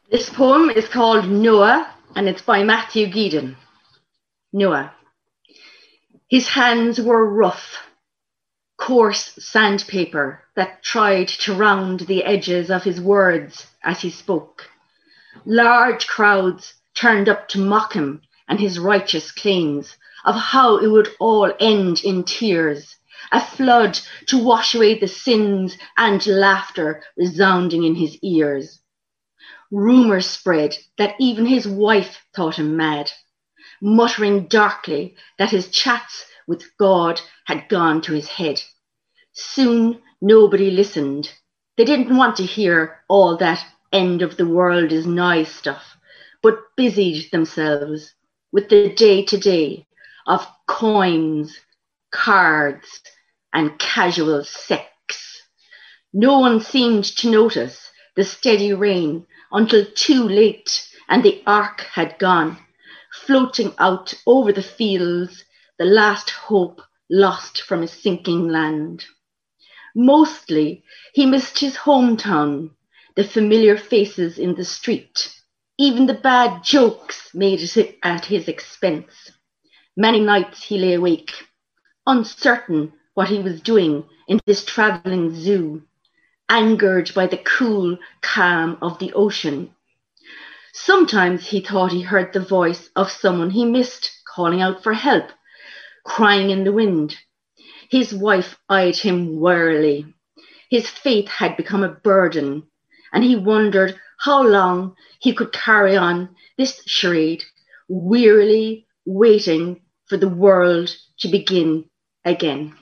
This poem is called Noah, and it's by Matthew Geedon. Noah. His hands were rough, coarse sandpaper that tried to round the edges of his words as he spoke. Large crowds turned up to mock him and his righteous claims of how it would all end in tears, a flood to wash away the sins and laughter resounding in his ears. Rumours spread that even his wife thought him mad, muttering darkly that his chats with God had gone to his head. Soon nobody listened. They didn't want to hear all that end of the world is nigh stuff, but busied themselves with the day-to-day of coins, cards, and casual sex. No one seemed to notice the steady rain until too late and the ark had gone, floating out over the fields, the last hope lost from a sinking land. Mostly he missed his hometown, the familiar faces in the street, even the bad jokes made at his expense. Many nights he lay awake, uncertain what he was doing in this travelling zoo, angered by the cool calm of the ocean. Sometimes he thought he heard the voice of someone he missed calling out for help, crying in the wind. His wife eyed him warily. His faith had become a burden, and he wondered how long he could carry on this charade, wearily waiting for the world to begin again.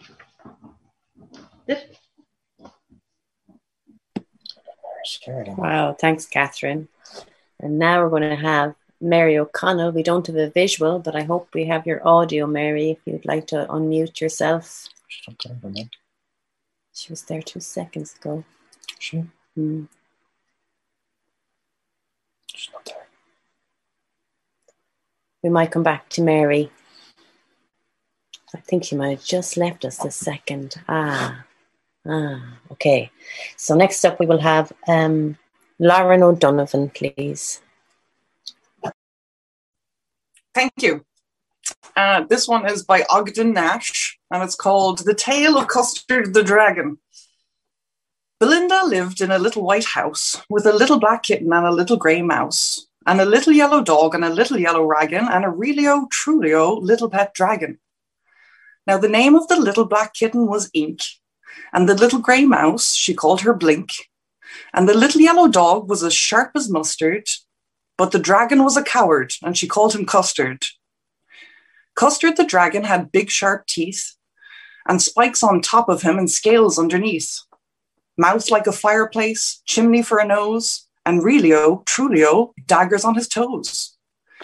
Wow, thanks, Catherine. And now we're going to have Mary O'Connell. We don't have a visual, but I hope we have your audio, Mary, if you'd like to unmute yourself. She was there 2 seconds ago. She? Mm. She's not there. We might come back to Mary. I think she might have just left us a second. Okay. So next up we will have Lauren O'Donovan, please. Thank you. This one is by Ogden Nash, and it's called The Tale of Custard the Dragon. Belinda lived in a little white house with a little black kitten and a little grey mouse, and a little yellow dog and a little yellow raggan and a realio trulio little pet dragon. Now the name of the little black kitten was Ink, and the little grey mouse, she called her Blink, and the little yellow dog was as sharp as mustard, but the dragon was a coward, and she called him Custard. Custard the dragon had big sharp teeth, and spikes on top of him and scales underneath. Mouth like a fireplace, chimney for a nose, and realio, trulio, daggers on his toes.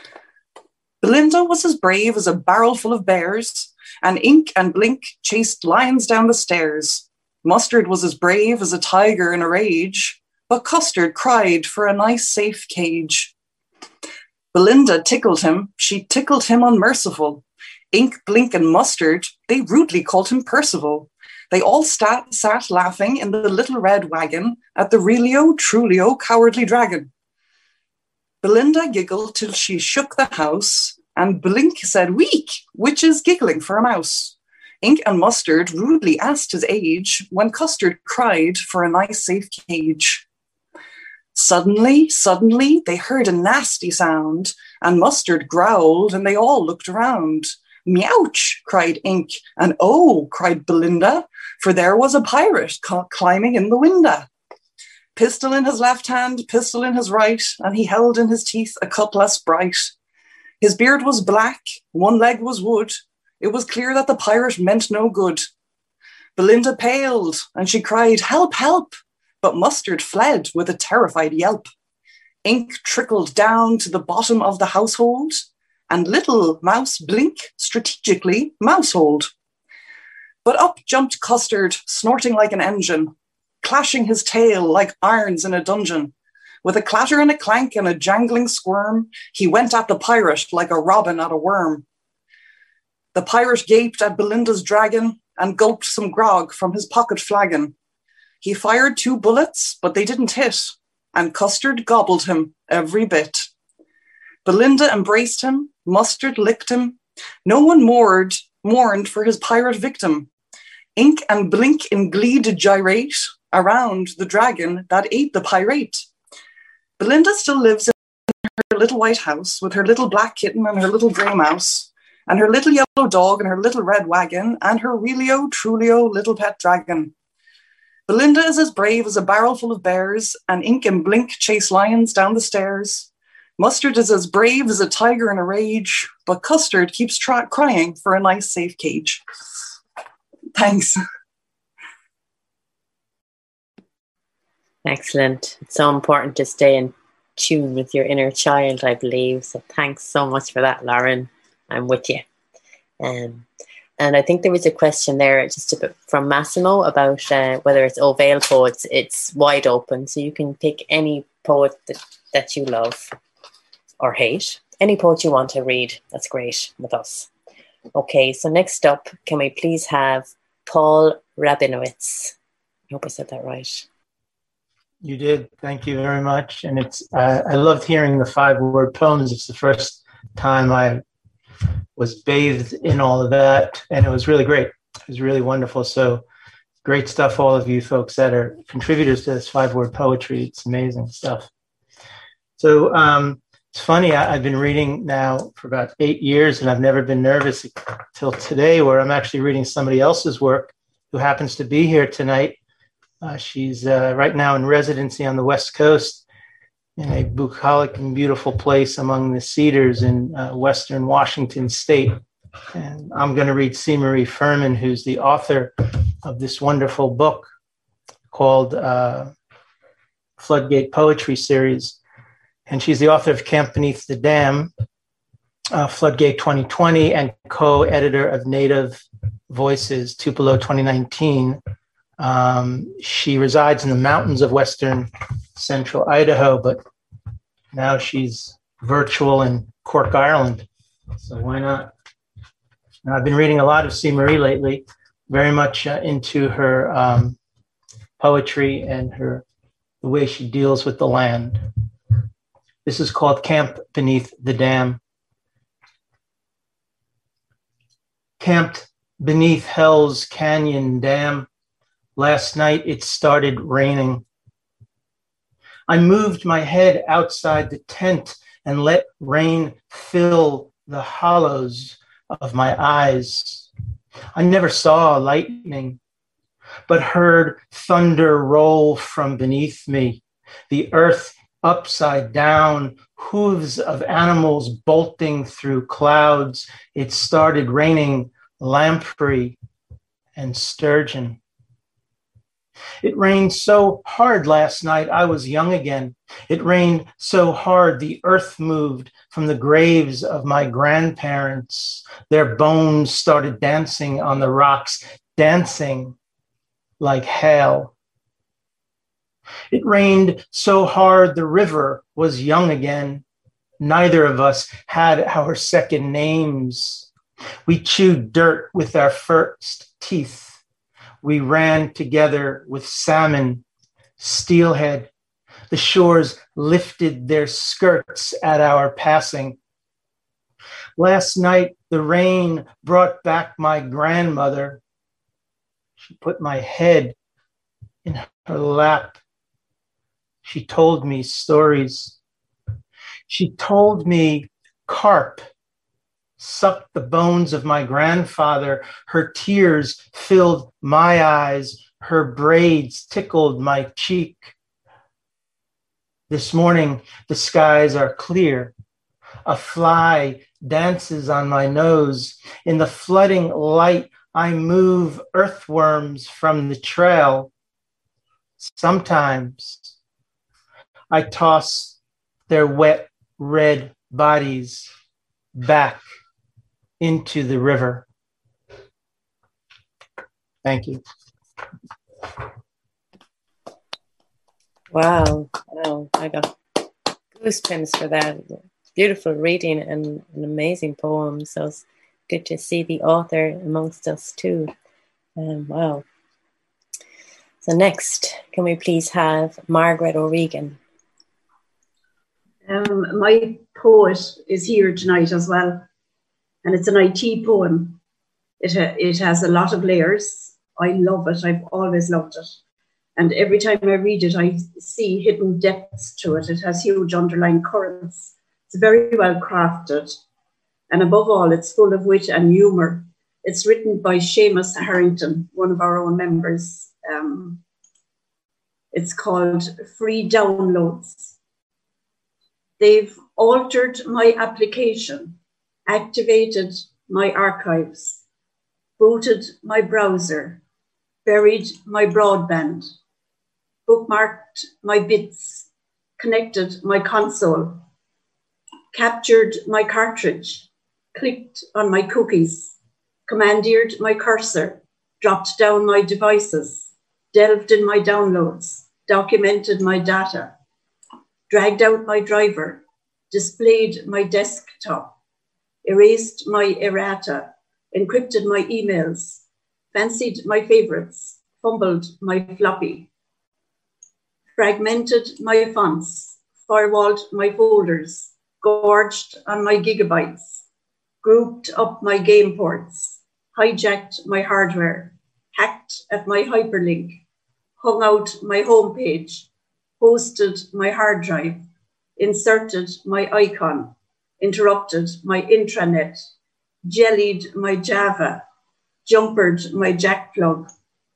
Belinda was as brave as a barrel full of bears, and Ink and Blink chased lions down the stairs. Mustard was as brave as a tiger in a rage, but Custard cried for a nice safe cage. Belinda tickled him, she tickled him unmerciful. Ink, Blink, and Mustard, they rudely called him Percival. They all sat laughing in the little red wagon at the realio, trulio, cowardly dragon. Belinda giggled till she shook the house, and Blink said, "Weak," which is giggling for a mouse. Ink and Mustard rudely asked his age, when Custard cried for a nice safe cage. Suddenly, they heard a nasty sound, and Mustard growled, and they all looked around. "Meouch," cried Ink, and "Oh," cried Belinda, for there was a pirate climbing in the window. Pistol in his left hand, pistol in his right, and he held in his teeth a cutlass bright. His beard was black, one leg was wood. It was clear that the pirate meant no good. Belinda paled, and she cried, "Help, help!" But Mustard fled with a terrified yelp. Ink trickled down to the bottom of the household, and little mouse Blink strategically mouseholed. But up jumped Custard, snorting like an engine, clashing his tail like irons in a dungeon. With a clatter and a clank and a jangling squirm, he went at the pirate like a robin at a worm. The pirate gaped at Belinda's dragon and gulped some grog from his pocket flagon. He fired 2 bullets, but they didn't hit, and Custard gobbled him every bit. Belinda embraced him, Mustard licked him. No one mourned for his pirate victim. Ink and Blink in glee did gyrate around the dragon that ate the pirate. Belinda still lives in her little white house with her little black kitten and her little grey mouse, and her little yellow dog and her little red wagon, and her realio, trulio little pet dragon. Belinda is as brave as a barrel full of bears, and Ink and Blink chase lions down the stairs. Mustard is as brave as a tiger in a rage, but Custard keeps crying for a nice safe cage. Thanks. Excellent. It's so important to stay in tune with your inner child, I believe. So thanks so much for that, Lauren. I'm with you. And I think there was a question there just a bit from Massimo about whether it's Ovail poets. It's wide open, so you can pick any poet that you love or hate. Any poet you want to read, that's great with us. Okay, so next up, can we please have Paul Rabinowitz? I hope I said that right. You did. Thank you very much. And it's I loved hearing the 5-word poems. It's the first time I was bathed in all of that, and it was really great. It was really wonderful. So great stuff, all of you folks that are contributors to this 5-word poetry. It's amazing stuff. So it's funny, I've been reading now for about 8 years, and I've never been nervous till today, where I'm actually reading somebody else's work who happens to be here tonight. She's right now in residency on the West Coast in a bucolic and beautiful place among the cedars in Western Washington State. And I'm going to read C. Marie Furman, who's the author of this wonderful book called Floodgate Poetry Series. And she's the author of Camp Beneath the Dam, Floodgate 2020, and co-editor of Native Voices, Tupelo 2019. She resides in the mountains of western central Idaho, but now she's virtual in Cork, Ireland. So why not? Now, I've been reading a lot of C. Marie lately, very much into her poetry and the way she deals with the land. This is called Camp Beneath the Dam. Camped beneath Hell's Canyon Dam, last night it started raining. I moved my head outside the tent and let rain fill the hollows of my eyes. I never saw lightning, but heard thunder roll from beneath me, the earth upside down, hooves of animals bolting through clouds. It started raining lamprey and sturgeon. It rained so hard last night, I was young again. It rained so hard, the earth moved from the graves of my grandparents. Their bones started dancing on the rocks, dancing like hail. It rained so hard, the river was young again. Neither of us had our second names. We chewed dirt with our first teeth. We ran together with salmon, steelhead. The shores lifted their skirts at our passing. Last night, the rain brought back my grandmother. She put my head in her lap. She told me stories. She told me carp sucked the bones of my grandfather. Her tears filled my eyes. Her braids tickled my cheek. This morning, the skies are clear. A fly dances on my nose. In the flooding light, I move earthworms from the trail. Sometimes I toss their wet red bodies back into the river. Thank you. Wow, I got goosebumps for that. Beautiful reading and an amazing poem. So it's good to see the author amongst us too. Wow. So next, can we please have Margaret O'Regan? My poet is here tonight as well, and it's an IT poem. It has a lot of layers. I love it. I've always loved it. And every time I read it, I see hidden depths to it. It has huge underlying currents. It's very well crafted. And above all, it's full of wit and humour. It's written by Seamus Harrington, one of our own members. It's called Free Downloads. They've altered my application, activated my archives, booted my browser, buried my broadband, bookmarked my bits, connected my console, captured my cartridge, clicked on my cookies, commandeered my cursor, dropped down my devices, delved in my downloads, documented my data, dragged out my driver, displayed my desktop, erased my errata, encrypted my emails, fancied my favorites, fumbled my floppy, fragmented my fonts, firewalled my folders, gorged on my gigabytes, grouped up my game ports, hijacked my hardware, hacked at my hyperlink, hung out my homepage, hosted my hard drive, inserted my icon, interrupted my intranet, jellied my Java, jumpered my jack plug,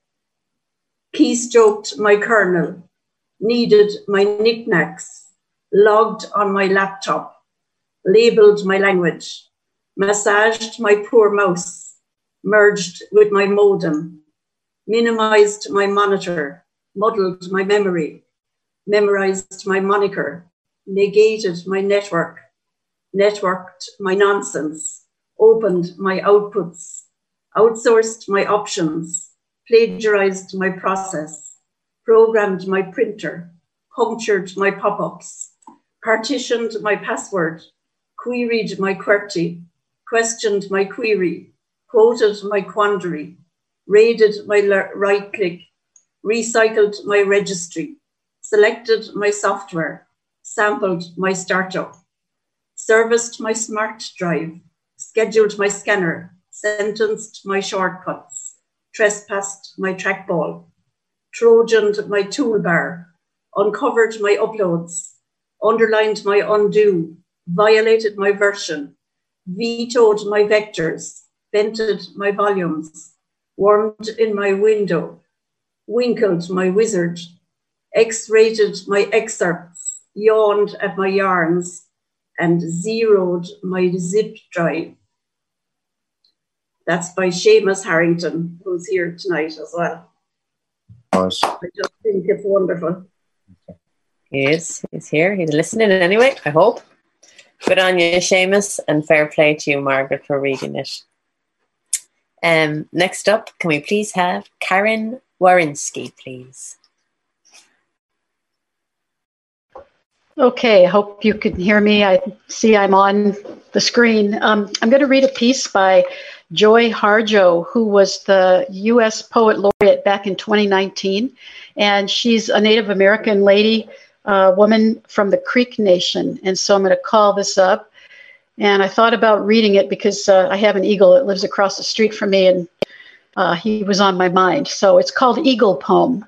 keystroked my kernel, kneaded my knickknacks, logged on my laptop, labeled my language, massaged my poor mouse, merged with my modem, minimized my monitor, muddled my memory, memorized my moniker, negated my network, networked my nonsense, opened my outputs, outsourced my options, plagiarized my process, programmed my printer, punctured my pop-ups, partitioned my password, queried my QWERTY, questioned my query, quoted my quandary, raided my right-click, recycled my registry, selected my software, sampled my startup, serviced my smart drive, scheduled my scanner, sentenced my shortcuts, trespassed my trackball, trojaned my toolbar, uncovered my uploads, underlined my undo, violated my version, vetoed my vectors, vented my volumes, wormed in my window, winkled my wizard, X-rated my excerpts, yawned at my yarns, and zeroed my zip drive. That's by Seamus Harrington, who's here tonight as well. Nice. I just think it's wonderful. He is. He's here. He's listening anyway, I hope. Good on you, Seamus, and fair play to you, Margaret, for reading it. Next up, can we please have Karen Warinsky, please? Okay, I hope you can hear me. I see I'm on the screen. I'm going to read a piece by Joy Harjo, who was the U.S. Poet Laureate back in 2019. And she's a Native American lady, woman from the Creek Nation. And so I'm going to call this up. And I thought about reading it because I have an eagle that lives across the street from me, and he was on my mind. So it's called Eagle Poem.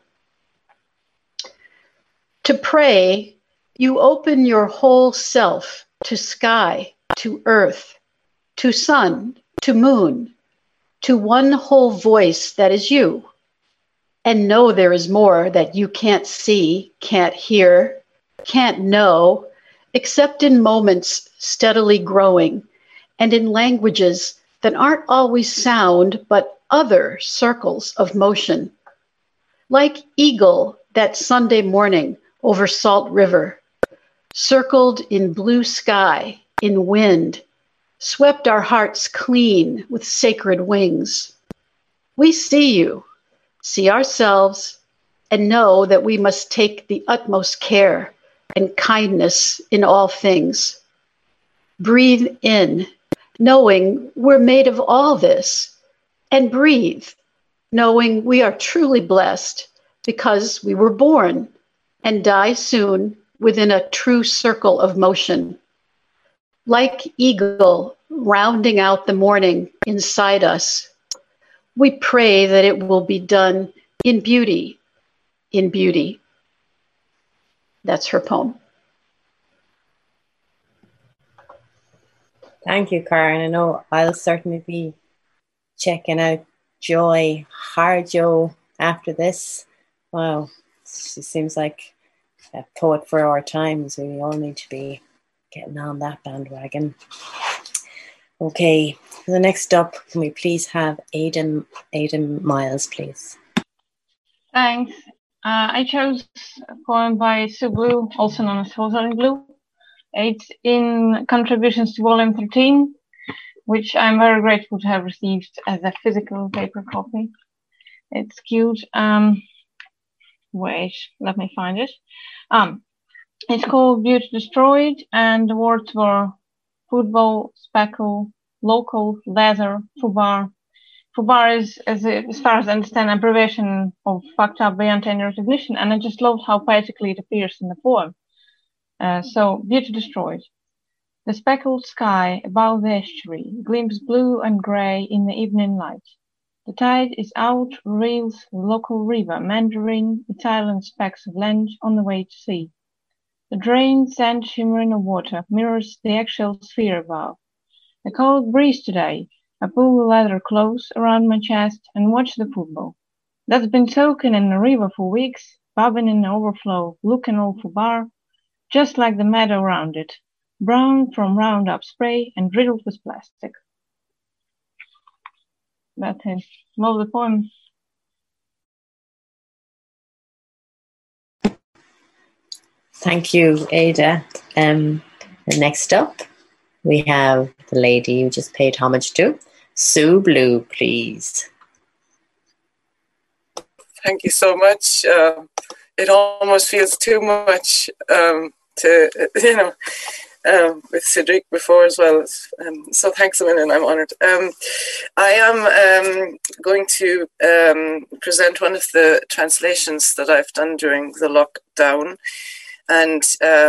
To pray, you open your whole self to sky, to earth, to sun, to moon, to one whole voice that is you. And know there is more that you can't see, can't hear, can't know, except in moments steadily growing and in languages that aren't always sound, but other circles of motion. Like eagle that Sunday morning over Salt River, circled in blue sky, in wind, swept our hearts clean with sacred wings. We see you, see ourselves, and know that we must take the utmost care and kindness in all things. Breathe in, knowing we're made of all this, and breathe, knowing we are truly blessed because we were born, and die soon, within a true circle of motion. Like eagle rounding out the morning inside us, we pray that it will be done in beauty, in beauty. That's her poem. Thank you, Karen. I know I'll certainly be checking out Joy Harjo after this. Wow, she seems like a poet for our times. We all need to be getting on that bandwagon. Okay, the next up, can we please have Aidan Miles, please? Thanks. I chose a poem by Sue Blue, also known as Rosalind Blue. It's in Contributions to Volume 13, which I'm very grateful to have received as a physical paper copy. It's cute. Wait, let me find it. It's called Beauty Destroyed, and the words were football, speckle, local, leather, foobar. Foobar is, as far as I understand, an abbreviation of fucked up beyond any recognition, and I just loved how poetically it appears in the poem. So, Beauty Destroyed. The speckled sky above the estuary gleams blue and grey in the evening light. The tide is out, reels the local river, meandering its island specks of land on the way to sea. The drained sand shimmering of water mirrors the eggshell sphere above. A cold breeze today. I pull the leather close around my chest and watch the football. That's been soaking in the river for weeks, bobbing in the overflow, looking all for bar, just like the meadow around it, brown from Roundup spray and riddled with plastic. That's it. Love the poem. Thank you, Ada. Next up, we have the lady you just paid homage to, Sue Blue, please. Thank you so much. It almost feels too much to, with Cedric before as well. So thanks a million, I'm honoured. I am going to present one of the translations that I've done during the lockdown. And,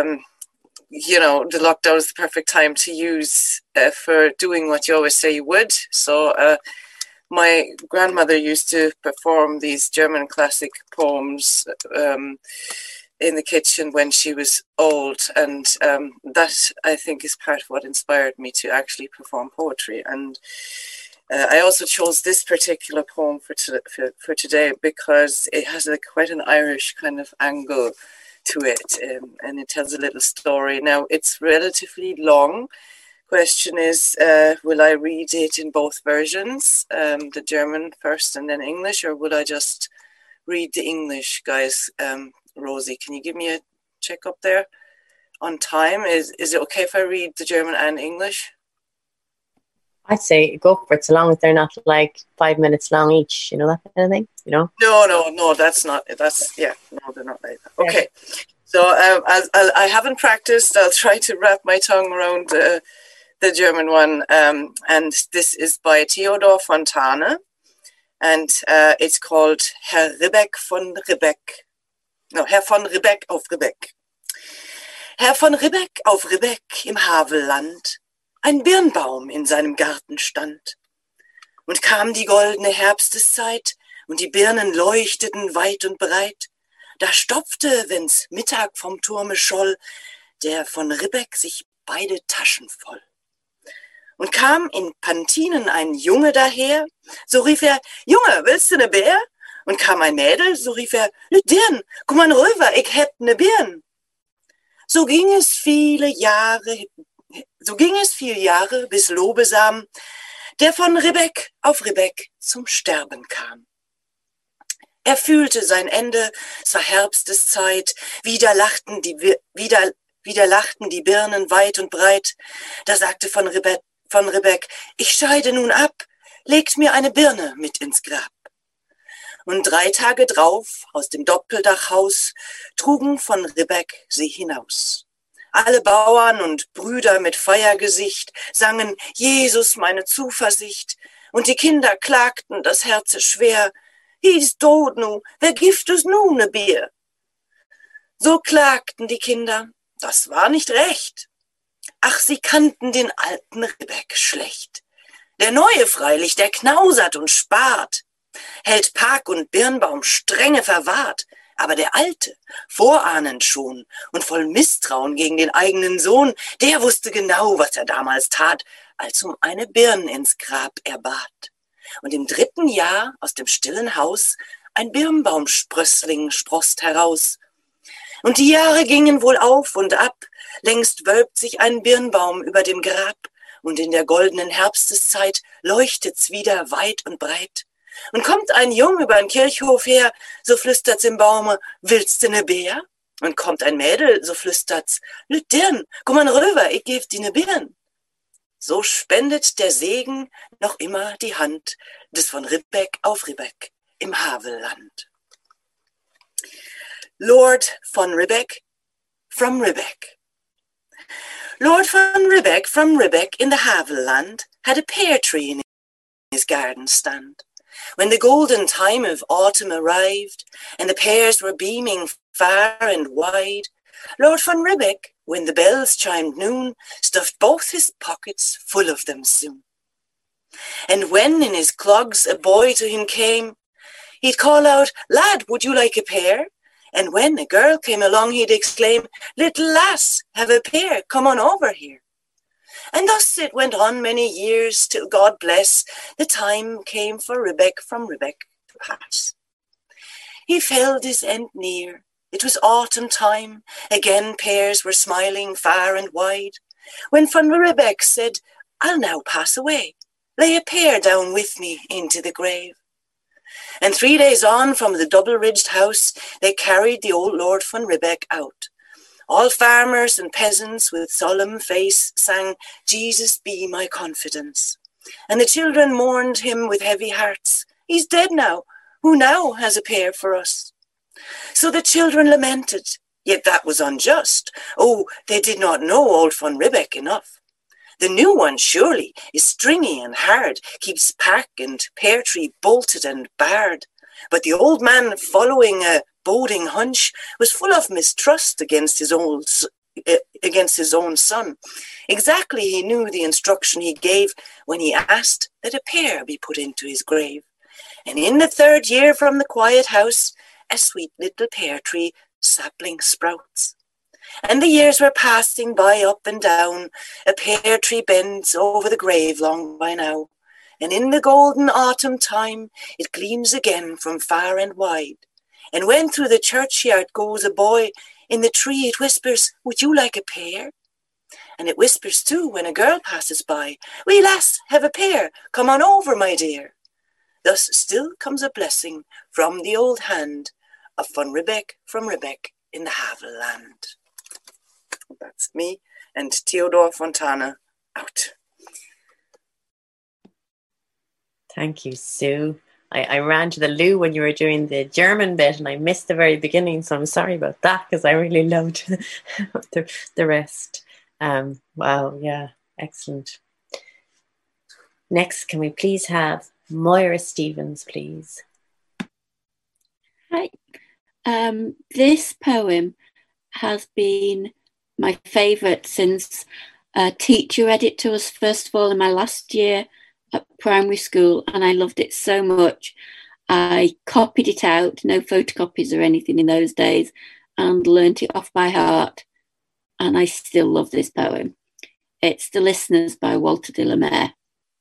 the lockdown is the perfect time to use for doing what you always say you would. So my grandmother used to perform these German classic poems in the kitchen when she was old, and that I think is part of what inspired me to actually perform poetry. And I also chose this particular poem for today because it has quite an Irish kind of angle to it, and it tells a little story. Now, it's relatively long. Question is, will I read it in both versions, the German first and then English, or will I just read the English, guys? Rosie, can you give me a check up there on time? Is it okay if I read the German and English? I'd say go for it, so long as they're not like 5 minutes long each, that kind of thing, No, that's not, no, they're not like that. Okay, so as I haven't practiced, I'll try to wrap my tongue around the German one, and this is by Theodor Fontane, and it's called Herr von Ribbeck auf Ribbeck. Herr von Ribbeck auf Ribbeck im Havelland, ein Birnbaum in seinem Garten stand. Und kam die goldene Herbsteszeit, und die Birnen leuchteten weit und breit. Da stopfte, wenn's Mittag vom Turme scholl, der von Ribbeck sich beide Taschen voll. Und kam in Pantinen ein Junge daher, so rief er, Junge, willst du ne Bär? Und kam ein Mädel, so rief er, Dirn, komm mal rüber, ich heb ne Birn. So ging es viel Jahre, bis Lobesam, der von Ribbeck auf Ribbeck zum Sterben kam. Er fühlte sein Ende, es war Herbsteszeit, wieder lachten die Birnen weit und breit. Da sagte von Ribbeck, ich scheide nun ab, legt mir eine Birne mit ins Grab. Und 3 Tage drauf, aus dem Doppeldachhaus, trugen von Ribbeck sie hinaus. Alle Bauern und Brüder mit Feiergesicht sangen, Jesus, meine Zuversicht. Und die Kinder klagten das Herze schwer, hieß tot nu, wer gibt es nu ne Bier? So klagten die Kinder, das war nicht recht. Ach, sie kannten den alten Ribbeck schlecht. Der Neue freilich, der knausert und spart, hält Park und Birnbaum strenge verwahrt. Aber der Alte, vorahnend schon und voll Misstrauen gegen den eigenen Sohn, der wusste genau, was er damals tat, als um eine Birn ins Grab er bat. Und im 3. Jahr aus dem stillen Haus ein Birnbaumsprössling sproßt heraus. Und die Jahre gingen wohl auf und ab, längst wölbt sich ein Birnbaum über dem Grab, und in der goldenen Herbsteszeit leuchtet's wieder weit und breit. Und kommt ein Jung übern Kirchhof her, so flüstert's im Baume, willst du ne Beer? Und kommt ein Mädel, so flüstert's, lüt Dirn, komm an rüber, ich geb dir ne Birn. So spendet der Segen noch immer die Hand des von Ribbeck auf Ribbeck im Havelland. Lord von Ribbeck, from Ribbeck. Lord von Ribbeck, from Ribbeck in the Havelland, had a pear tree in his garden stand. When the golden time of autumn arrived, and the pears were beaming far and wide, Lord von Ribbeck, when the bells chimed noon, stuffed both his pockets full of them soon. And when in his clogs a boy to him came, he'd call out, "Lad, would you like a pear?" And when a girl came along, he'd exclaim, "Little lass, have a pear, come on over here." And thus it went on many years, till God bless, the time came for Ribbeck from Ribbeck to pass. He felt his end near. It was autumn time. Again pears were smiling far and wide. When von Ribbeck said, "I'll now pass away. Lay a pear down with me into the grave." And 3 days on from the double-ridged house, they carried the old Lord von Ribbeck out. All farmers and peasants with solemn face sang, "Jesus be my confidence." And the children mourned him with heavy hearts. "He's dead now. Who now has a pear for us?" So the children lamented, yet that was unjust. Oh, they did not know old von Ribbeck enough. The new one surely is stringy and hard, keeps park and pear tree bolted and barred. But the old man, following a boding hunch, was full of mistrust against his own son. Exactly he knew the instruction he gave when he asked that a pear be put into his grave. And in the 3rd year from the quiet house, a sweet little pear tree sapling sprouts. And the years were passing by up and down, a pear tree bends over the grave long by now. And in the golden autumn time, it gleams again from far and wide. And when through the churchyard goes a boy, in the tree it whispers, "Would you like a pear?" And it whispers too when a girl passes by, "Wee lass, have a pear, come on over, my dear." Thus still comes a blessing from the old hand of von Ribbeck from Ribbeck in the Havelland. That's me and Theodore Fontana out. Thank you, Sue. I ran to the loo when you were doing the German bit and I missed the very beginning, so I'm sorry about that because I really loved the rest. Wow, yeah, excellent. Next, can we please have Moira Stevens, please? Hi. This poem has been my favourite since a teacher read it to us, first of all, in my last year at primary school, and I loved it so much. I copied it out, no photocopies or anything in those days, and learnt it off by heart. And I still love this poem. It's The Listeners by Walter de la Mare.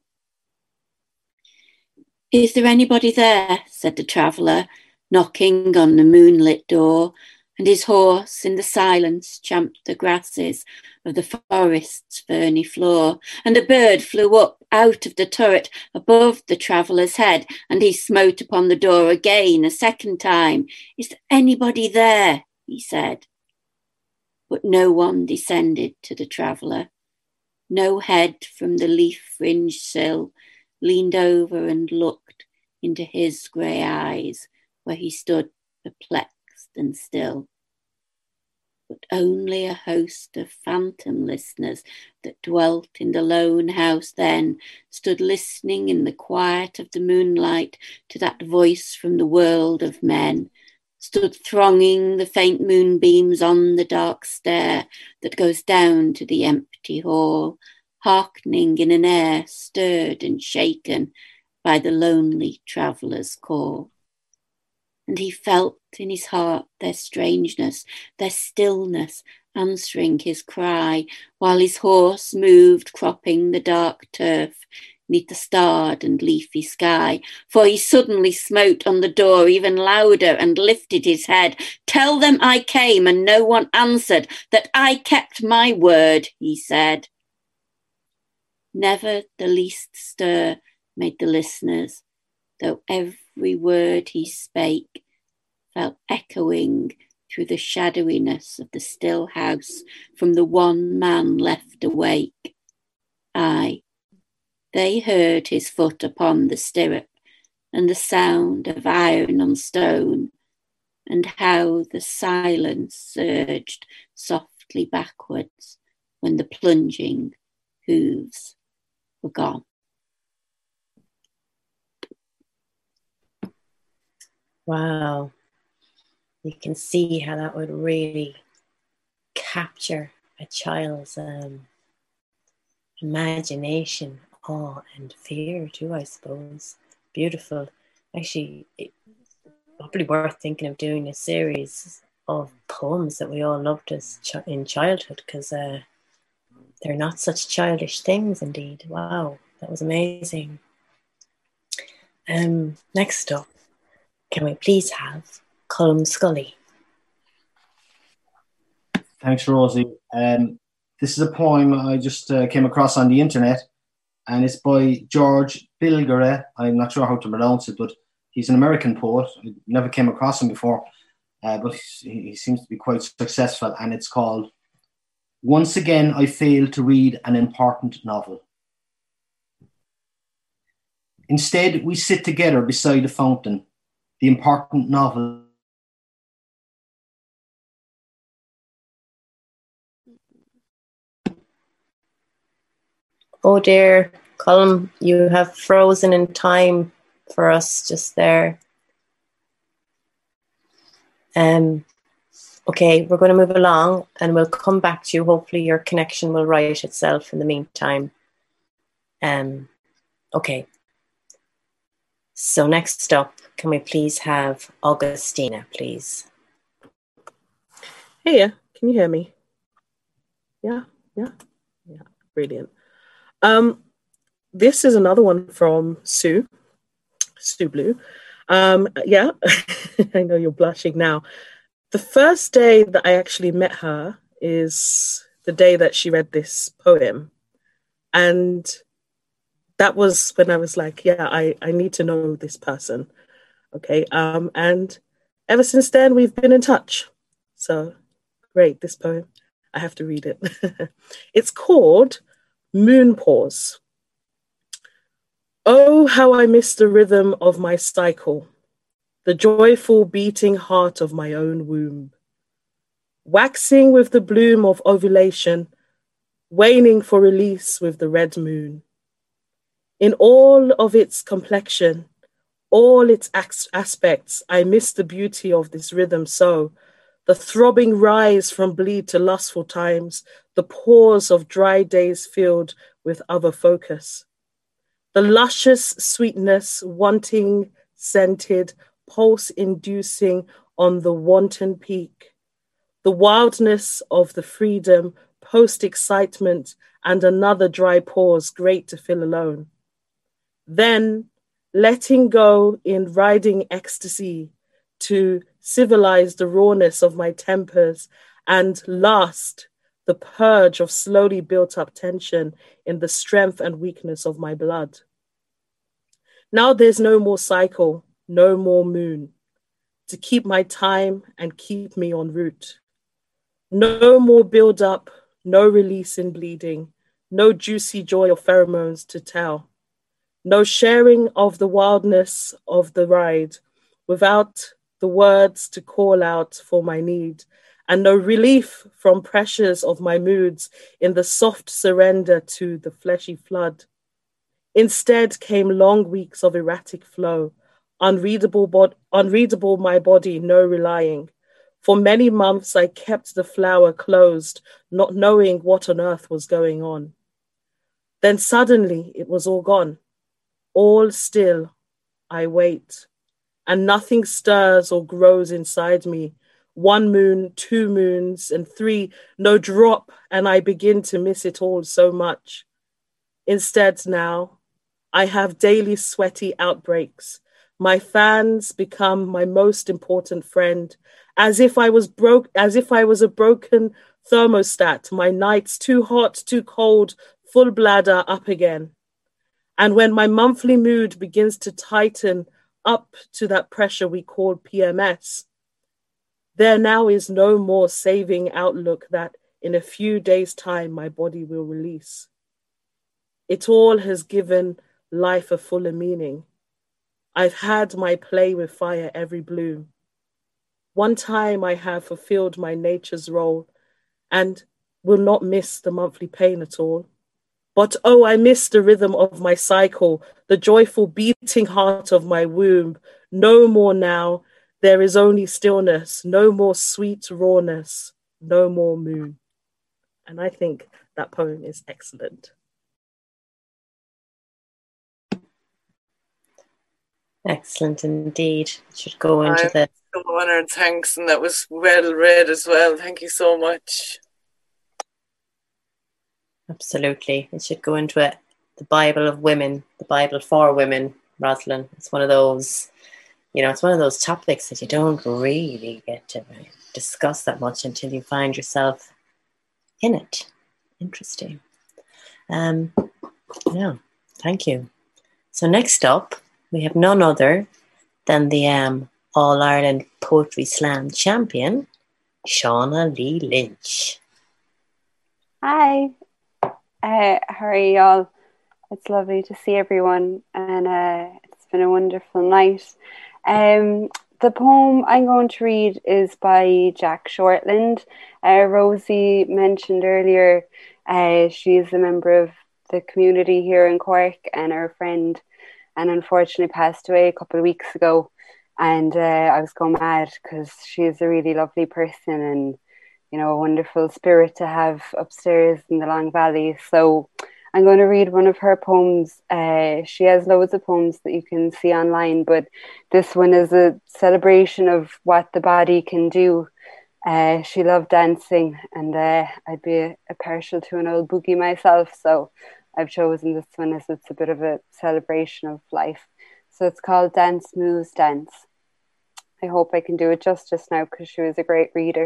"Is there anybody there?" said the traveller, knocking on the moonlit door, and his horse in the silence champed the grasses of the forest's ferny floor, and a bird flew up out of the turret above the traveller's head, and he smote upon the door again a second time. "Is there anybody there?" he said. But no one descended to the traveller. No head from the leaf-fringed sill leaned over and looked into his grey eyes, where he stood perplexed and still. But only a host of phantom listeners that dwelt in the lone house then stood listening in the quiet of the moonlight to that voice from the world of men, stood thronging the faint moonbeams on the dark stair that goes down to the empty hall, hearkening in an air stirred and shaken by the lonely traveller's call. And he felt in his heart their strangeness, their stillness, answering his cry, while his horse moved, cropping the dark turf neath the starred and leafy sky. For he suddenly smote on the door even louder and lifted his head. "Tell them I came and no one answered, that I kept my word," he said. Never the least stir made the listeners, though every word he spake fell echoing through the shadowiness of the still house from the one man left awake. Aye, they heard his foot upon the stirrup and the sound of iron on stone, and how the silence surged softly backwards when the plunging hooves were gone. Wow. You can see how that would really capture a child's imagination, awe and fear too, I suppose. Beautiful. Actually, it's probably worth thinking of doing a series of poems that we all loved in childhood, because they're not such childish things indeed. Wow, that was amazing. Next up, can we please have Colm Scully? Thanks, Rosie. This is a poem I just came across on the internet, and it's by George Bilgere. I'm not sure how to pronounce it, but he's an American poet. I never came across him before, but he seems to be quite successful, and it's called "Once Again I Failed to Read an Important Novel." Instead, we sit together beside a fountain, the important novel. Oh dear, Colm, you have frozen in time for us just there. Okay, we're going to move along and we'll come back to you. Hopefully your connection will right itself in the meantime. Okay. So next up, can we please have Augustina, please? Hey, can you hear me? Yeah, brilliant. This is another one from Sue Blue. Yeah, I know you're blushing now. The first day that I actually met her is the day that she read this poem. And that was when I was like, yeah, I need to know this person. Okay. And ever since then, we've been in touch. So great, this poem. I have to read it. It's called Moon Pause. Oh, how I miss the rhythm of my cycle, the joyful beating heart of my own womb, waxing with the bloom of ovulation, waning for release with the red moon. In all of its complexion, all its aspects, I miss the beauty of this rhythm so, the throbbing rise from bleed to lustful times, the pause of dry days filled with other focus. The luscious sweetness, wanting, scented, pulse-inducing on the wanton peak. The wildness of the freedom, post-excitement, and another dry pause great to feel alone. Then, letting go in riding ecstasy to civilize the rawness of my tempers, and last, the purge of slowly built up tension in the strength and weakness of my blood. Now there's no more cycle, no more moon, to keep my time and keep me en route. No more build up, no release in bleeding, no juicy joy of pheromones to tell. No sharing of the wildness of the ride without the words to call out for my need, and no relief from pressures of my moods in the soft surrender to the fleshy flood. Instead came long weeks of erratic flow, unreadable my body, no relying. For many months I kept the flower closed, not knowing what on earth was going on. Then suddenly it was all gone. All still, I wait, and nothing stirs or grows inside me. 1 moon, 2 moons, and 3, no drop, and I begin to miss it all so much. Instead now, I have daily sweaty outbreaks. My fans become my most important friend, as if I was a broken thermostat, my nights too hot, too cold, full bladder up again. And when my monthly mood begins to tighten up to that pressure we call PMS, there now is no more saving outlook that in a few days' time my body will release. It all has given life a fuller meaning. I've had my play with fire every bloom. One time I have fulfilled my nature's role and will not miss the monthly pain at all. But oh, I miss the rhythm of my cycle, the joyful beating heart of my womb. No more now, there is only stillness, no more sweet rawness, no more moon. And I think that poem is excellent. Excellent indeed. It should go into the... I'm so honoured, thanks, and that was well read as well. Thank you so much. Absolutely. It should go into it. The Bible of women, the Bible for women, Rosalind. It's one of those, it's one of those topics that you don't really get to discuss that much until you find yourself in it. Interesting. Yeah, thank you. So next up, we have none other than the All-Ireland Poetry Slam champion, Shauna Lee Lynch. Hi. How are you all? It's lovely to see everyone, and it's been a wonderful night. The poem I'm going to read is by Jack Shortland. Rosie mentioned earlier she is a member of the community here in Cork and her friend, and unfortunately passed away a couple of weeks ago. And I was going mad because she is a really lovely person and a wonderful spirit to have upstairs in the Long Valley. So I'm going to read one of her poems. She has loads of poems that you can see online, but this one is a celebration of what the body can do. She loved dancing, and I'd be a partial to an old boogie myself, so I've chosen this one as it's a bit of a celebration of life. So it's called Dance Moves Dance. I hope I can do it justice now because she was a great reader.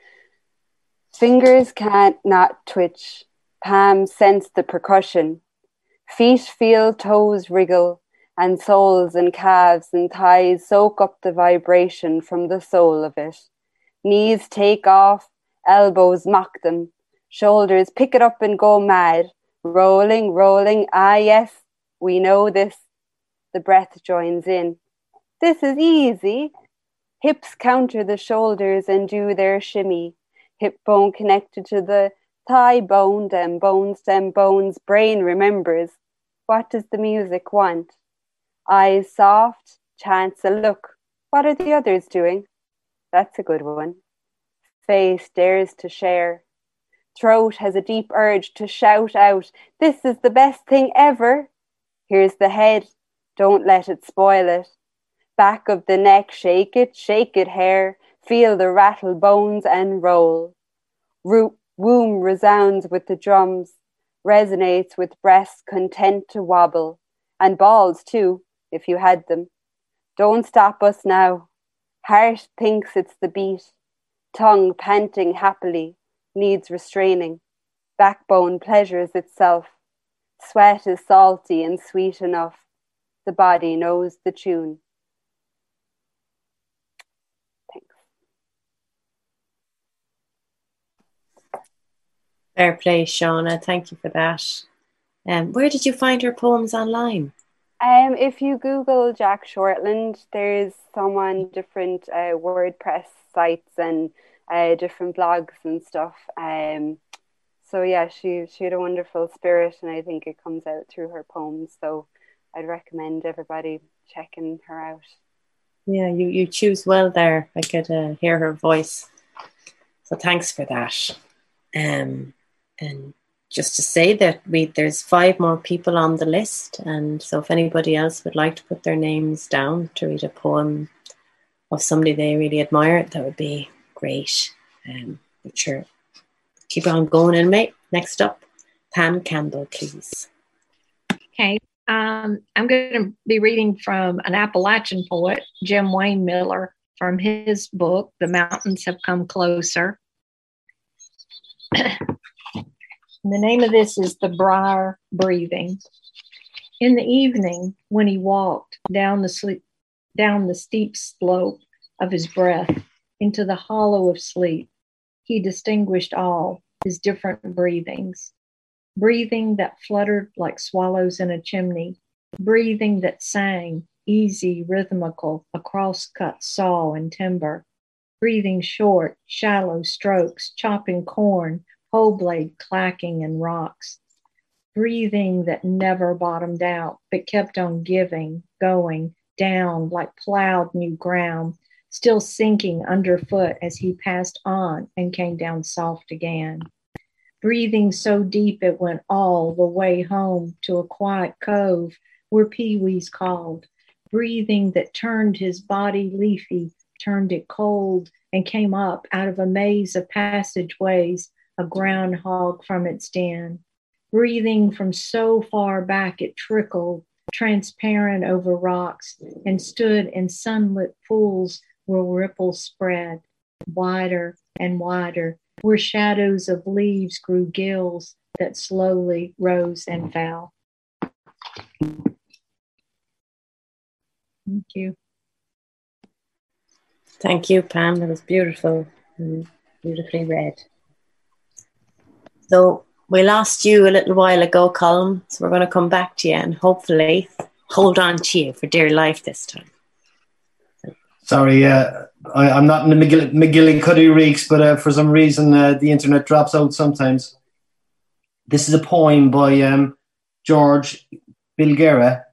Fingers can't not twitch, palms sense the percussion, feet feel toes wriggle, and soles and calves and thighs soak up the vibration from the soul of it. Knees take off, elbows mock them, shoulders pick it up and go mad, rolling, rolling, ah yes, we know this. The breath joins in. This is easy. Hips counter the shoulders and do their shimmy. Hip bone connected to the thigh bone, them bones, brain remembers. What does the music want? Eyes soft, chance a look. What are the others doing? That's a good one. Face dares to share. Throat has a deep urge to shout out, this is the best thing ever. Here's the head, don't let it spoil it. Back of the neck, shake it, hair. Feel the rattle bones and roll. Womb resounds with the drums, resonates with breasts content to wobble, and balls too, if you had them. Don't stop us now. Heart thinks it's the beat. Tongue panting happily, needs restraining. Backbone pleasures itself. Sweat is salty and sweet enough. The body knows the tune. Fair play, Shauna. Thank you for that. Where did you find your poems online? If you Google Jack Shortland, there's some on different WordPress sites and different blogs and stuff. So yeah, she had a wonderful spirit, and I think it comes out through her poems. So I'd recommend everybody checking her out. Yeah, you choose well there. I could hear her voice. So thanks for that. And just to say that there's 5 more people on the list, and so if anybody else would like to put their names down to read a poem of somebody they really admire, that would be great. But sure, keep on going, anyway. Next up, Pam Campbell, please. Okay. I'm going to be reading from an Appalachian poet, Jim Wayne Miller, from his book, The Mountains Have Come Closer. The name of this is The Briar Breathing. In the evening, when he walked down the steep slope of his breath into the hollow of sleep, he distinguished all his different breathings. Breathing that fluttered like swallows in a chimney, breathing that sang, easy, rhythmical, across cut saw and timber, breathing short, shallow strokes, chopping corn, hoe blade clacking in rocks, breathing that never bottomed out, but kept on giving, going down like plowed new ground, still sinking underfoot as he passed on and came down soft again. Breathing so deep it went all the way home to a quiet cove where peewees called. Breathing that turned his body leafy, turned it cold, and came up out of a maze of passageways, a groundhog from its den. Breathing from so far back it trickled, transparent over rocks, and stood in sunlit pools where ripples spread, wider and wider, where shadows of leaves grew gills that slowly rose and fell. Thank you. Thank you, Pam. That was beautiful and beautifully read. So we lost you a little while ago, Colm, so we're going to come back to you and hopefully hold on to you for dear life this time. Sorry, I'm not in the McGillicuddy Reeks, but for some reason the internet drops out sometimes. This is a poem by George Bilgera.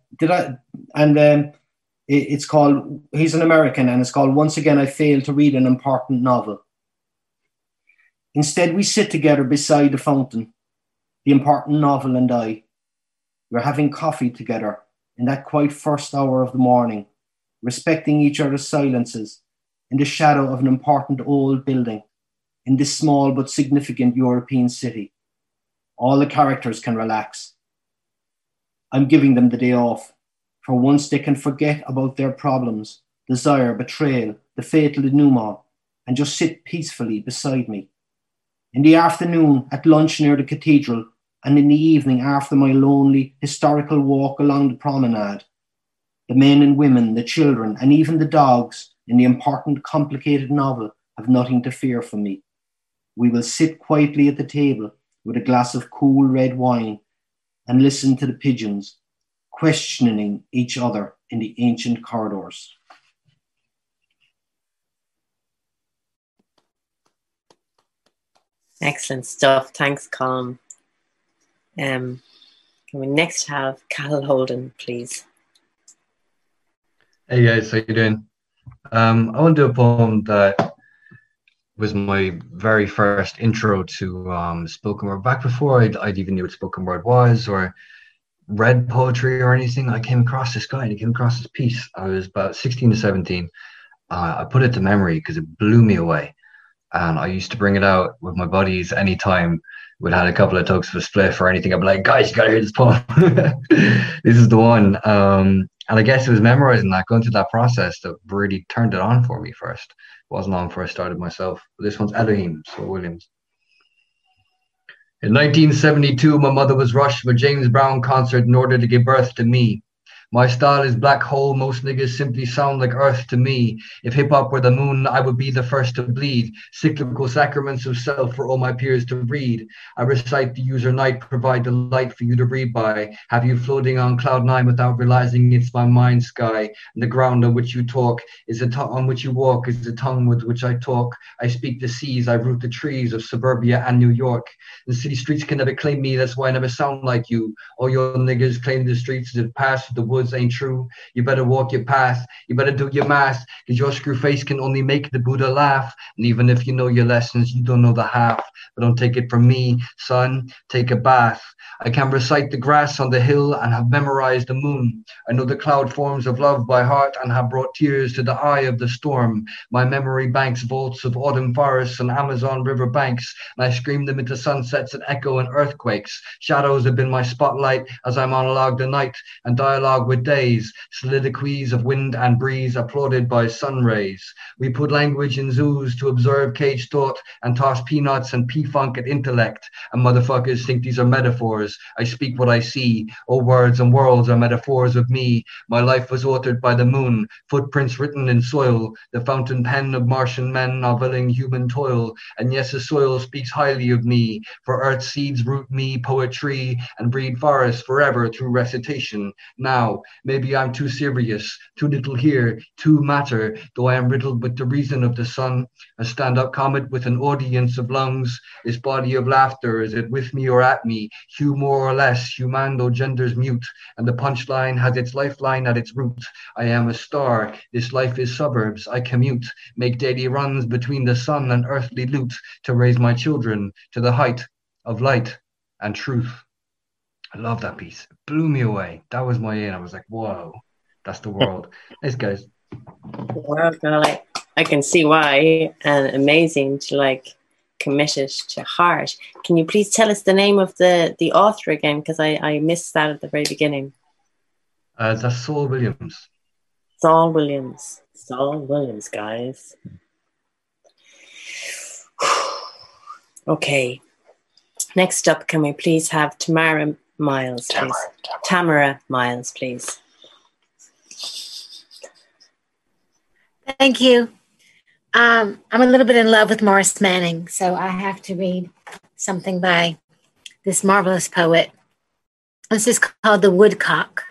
It's called, he's an American, and it's called Once Again I Failed to Read an Important Novel. Instead, we sit together beside the fountain, the important novel and I. We're having coffee together in that quite first hour of the morning, respecting each other's silences in the shadow of an important old building in this small but significant European city. All the characters can relax. I'm giving them the day off. For once they can forget about their problems, desire, betrayal, the fatal denouement, and just sit peacefully beside me. In the afternoon, at lunch near the cathedral, and in the evening after my lonely historical walk along the promenade, the men and women, the children, and even the dogs in the important, complicated novel have nothing to fear from me. We will sit quietly at the table with a glass of cool red wine and listen to the pigeons, questioning each other in the ancient corridors. Excellent stuff. Thanks, Colm. Can we next have Cal Holden, please? Hey guys, how you doing? I want to do a poem that was my very first intro to spoken word. Back before I'd even knew what spoken word was or read poetry or anything, I came across this guy and he came across this piece. I was about 16 to 17. I put it to memory because it blew me away. And I used to bring it out with my buddies anytime we'd had a couple of tugs of a spliff or anything. I'd be like, guys, you got to hear this poem. This is the one. And I guess it was memorizing that, going through that process that really turned it on for me first. It wasn't long before I started myself. But this one's Elohim, Saul Williams. In 1972, my mother was rushed from a James Brown concert in order to give birth to me. My style is black hole, most niggas simply sound like earth to me. If hip-hop were the moon, I would be the first to bleed. Cyclical sacraments of self for all my peers to read. I recite the user night, provide the light for you to breathe by. Have you floating on cloud 9 without realizing it's my mind sky. And the ground on which you talk is the tongue on which you walk, is the tongue with which I talk. I speak the seas, I root the trees of suburbia and New York. The city streets can never claim me, that's why I never sound like you. All your niggas claim the streets that pass the woods woods ain't true. You better walk your path. You better do your math, because your screw face can only make the Buddha laugh. And even if you know your lessons, you don't know the half. But don't take it from me, son. Take a bath. I can recite the grass on the hill and have memorized the moon. I know the cloud forms of love by heart and have brought tears to the eye of the storm. My memory banks vaults of autumn forests and Amazon river banks, and I scream them into sunsets and echo and earthquakes. Shadows have been my spotlight as I monologue the night and dialogue with days, soliloquies of wind and breeze applauded by sun rays. We put language in zoos to observe caged thought and toss peanuts and P-funk at intellect, and motherfuckers think these are metaphors. I speak what I see. Oh, words and worlds are metaphors of me. My life was authored by the moon, footprints written in soil, the fountain pen of Martian men noveling human toil. And yes, the soil speaks highly of me, for earth's seeds root me poetry and breed forests forever through recitation. Now, maybe I'm too serious, too little here, too matter, though I am riddled with the reason of the sun. A stand-up comet with an audience of lungs. This body of laughter, is it with me or at me? Hugh more or less, humando genders mute, and the punchline has its lifeline at its root. I am a star, this life is suburbs, I commute, make daily runs between the sun and earthly loot, to raise my children to the height of light and truth. I love that piece. It blew me away. That was my in. I was like, whoa, that's the world. Thanks, guys. Well, I can see why, and amazing to committed to heart. Can you please tell us the name of the author again? Because I missed that at the very beginning. That's Saul Williams. Saul Williams. Saul Williams, guys. Okay. Next up, can we please have Tamara Miles, please? Tamara Miles, please. Thank you. I'm a little bit in love with Morris Manning, so I have to read something by this marvelous poet. This is called The Woodcock.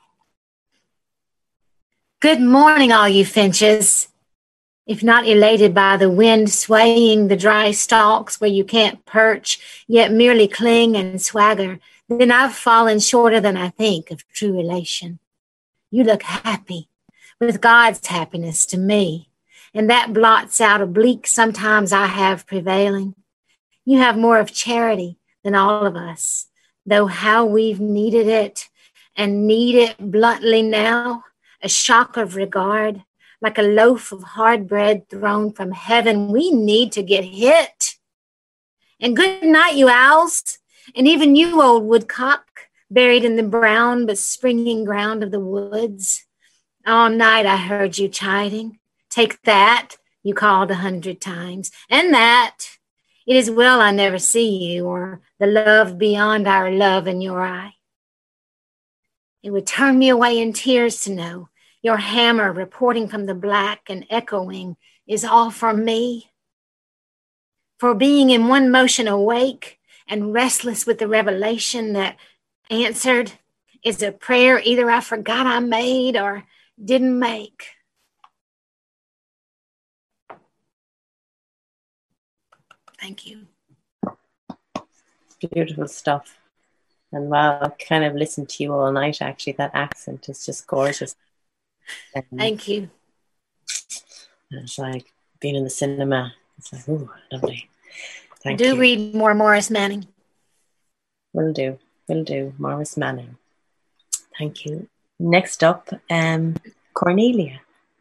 Good morning, all you finches. If not elated by the wind swaying the dry stalks where you can't perch, yet merely cling and swagger, then I've fallen shorter than I think of true elation. You look happy, with God's happiness to me, and that blots out a bleak sometimes I have prevailing. You have more of charity than all of us, though how we've needed it, and need it bluntly now, a shock of regard, like a loaf of hard bread thrown from heaven. We need to get hit. And good night, you owls, and even you, old woodcock, buried in the brown but springing ground of the woods. All night I heard you chiding. Take that, you called 100 times, and that. It is well I never see you, or the love beyond our love in your eye. It would turn me away in tears to know your hammer reporting from the black and echoing is all for me. For being in one motion awake and restless with the revelation that answered is a prayer either I forgot I made or didn't make. Thank you. Beautiful stuff. And wow, I kind of listened to you all night, actually. That accent is just gorgeous. Thank you. It's like being in the cinema. It's like, ooh, lovely. Thank you. Do read more Morris Manning. Will do. Morris Manning. Thank you. Next up, Cornelia.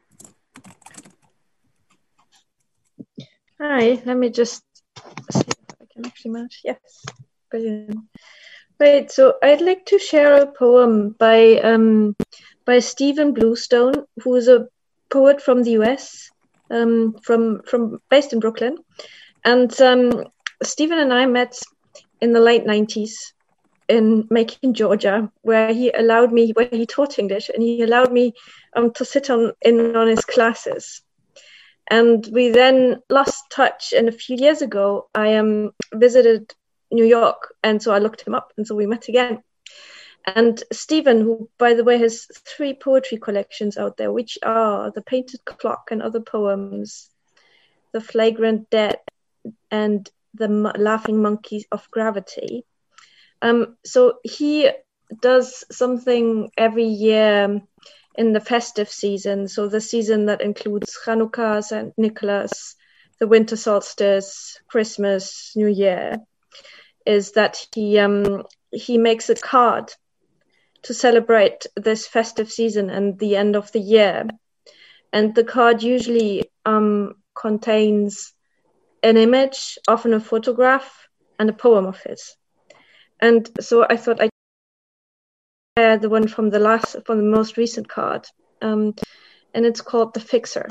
Hi, let me just see if I can actually match. Yes, brilliant. Right, so I'd like to share a poem by Stephen Bluestone, who is a poet from the US, from based in Brooklyn. And Stephen and I met in the late 90s in Macon, Georgia, where he taught English, and he allowed me to sit in on his classes. And we then lost touch, and a few years ago, I visited New York, and so I looked him up, and so we met again. And Stephen, who, by the way, has 3 poetry collections out there, which are The Painted Clock and Other Poems, The Flagrant Dead, and The Laughing Monkeys of Gravity. So he does something every year in the festive season. So the season that includes Hanukkah, St. Nicholas, the winter solstice, Christmas, New Year, is that he makes a card to celebrate this festive season and the end of the year. And the card usually contains an image, often a photograph, and a poem of his. And so I thought I'd share the one from the most recent card, and it's called The Fixer.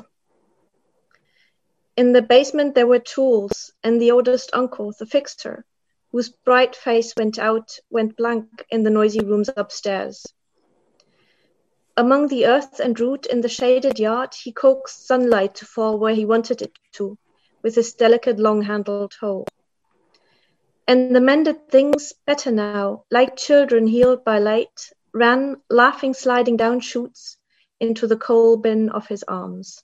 In the basement there were tools, and the oldest uncle, the fixer, whose bright face went blank in the noisy rooms upstairs. Among the earth and root in the shaded yard, he coaxed sunlight to fall where he wanted it to, with his delicate long-handled hoe. And the mended things, better now, like children healed by light, ran, laughing, sliding down chutes into the coal bin of his arms.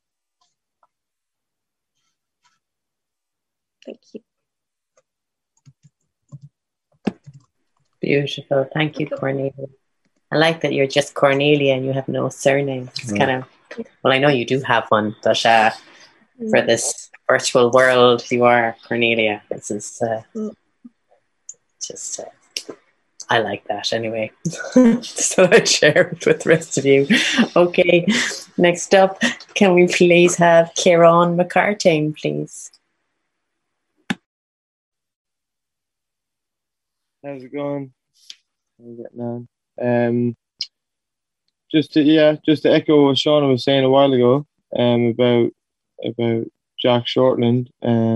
Thank you. Beautiful. Thank you, Cornelia. I like that you're just Cornelia and you have no surname. It's kind of, well, I know you do have one, but for this virtual world, you are Cornelia. This is just, I like that anyway. So I share it with the rest of you. Okay, next up, can we please have Kieran McCartane, please? How's it going? How's it getting on? Just to echo what Shauna was saying a while ago, about Jack Shortland.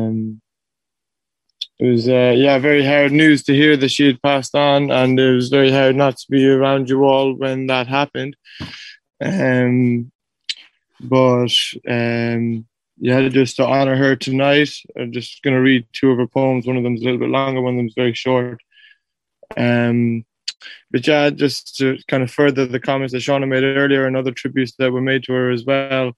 It was very hard news to hear that she had passed on, and it was very hard not to be around you all when that happened. Just to honor her tonight, I'm just going to read two of her poems. One of them is a little bit longer, one of them is very short. But yeah, just to kind of further the comments that Shauna made earlier and other tributes that were made to her as well.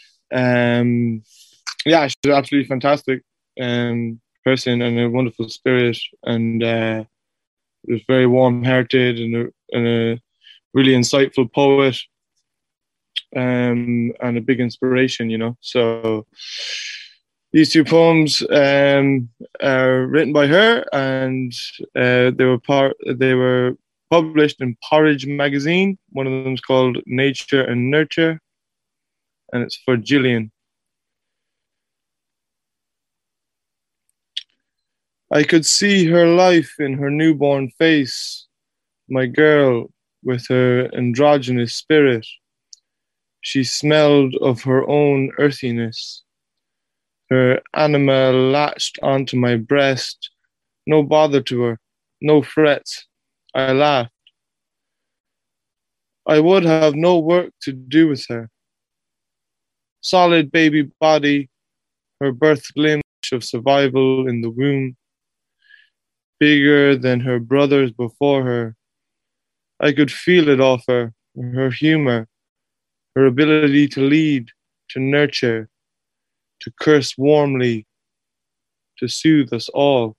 She's absolutely fantastic person and a wonderful spirit, and was very warm-hearted and a really insightful poet, and a big inspiration, you know. So these two poems are written by her, and they were published in Porridge magazine. One of them is called Nature and Nurture, and it's for Gillian. I could see her life in her newborn face, my girl with her androgynous spirit. She smelled of her own earthiness. Her anima latched onto my breast, no bother to her, no frets. I laughed. I would have no work to do with her. Solid baby body, her birth glimpse of survival in the womb, bigger than her brothers before her. I could feel it off her humor, her ability to lead, to nurture, to curse warmly, to soothe us all.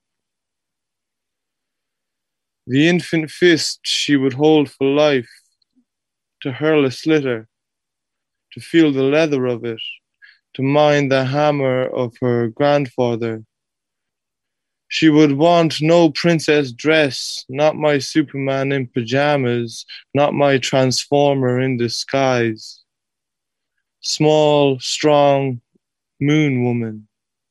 The infant fist she would hold for life, to hurl a slitter, to feel the leather of it, to mind the hammer of her grandfather. She would want no princess dress, not my Superman in pajamas, not my transformer in disguise. Small, strong, moon woman.